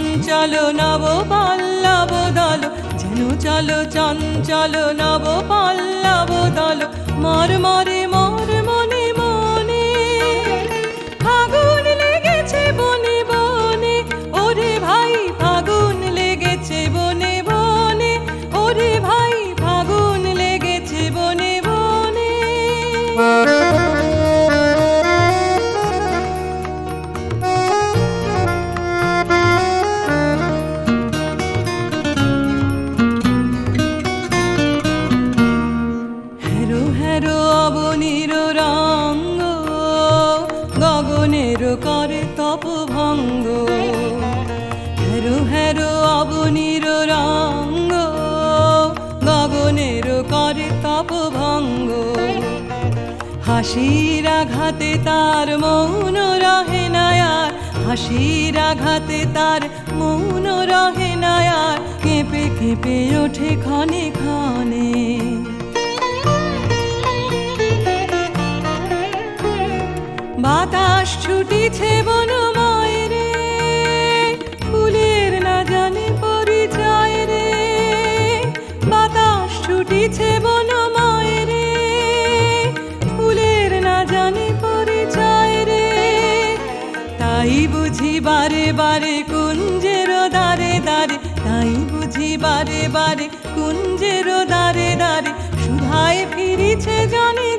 চঞ্চল নব পল্লব দল, যেন চলো চঞ্চল নব পল্লব দল, মর্মরে মোর মনে মনে। ফাগুন লেগেছে বনে বনে, ওরে ভাই ফাগুন লেগেছে বনে বনে, ওরে ভাই ফাগুন লেগেছে বনে বনে। হেরো হেরো অবনীর রঙ্গ, গগনের করে তপ ভঙ্গ। হেরো হেরো অবনীর রঙ্গ, গগনের করে তপ ভঙ্গ। হাসির আঘাতে তার মৌন রহে না আর, হাসির আঘাতে তার মৌন রহে না আর, কেঁপে কেঁপে ওঠে ক্ষণে ক্ষণে। বাতাস ছুটিছে বনময় রে, ফুলের না জানে পরিচয় রে। বাতাস ছুটিছে বনময় রে, ফুলের না জানে পরিচয় রে। তাই বুঝি বারে বারে কুঞ্জের দ্বারে দ্বারে, তাই বুঝি বারে বারে কুঞ্জের দ্বারে দ্বারে, সুধায় ফিরিছে জনে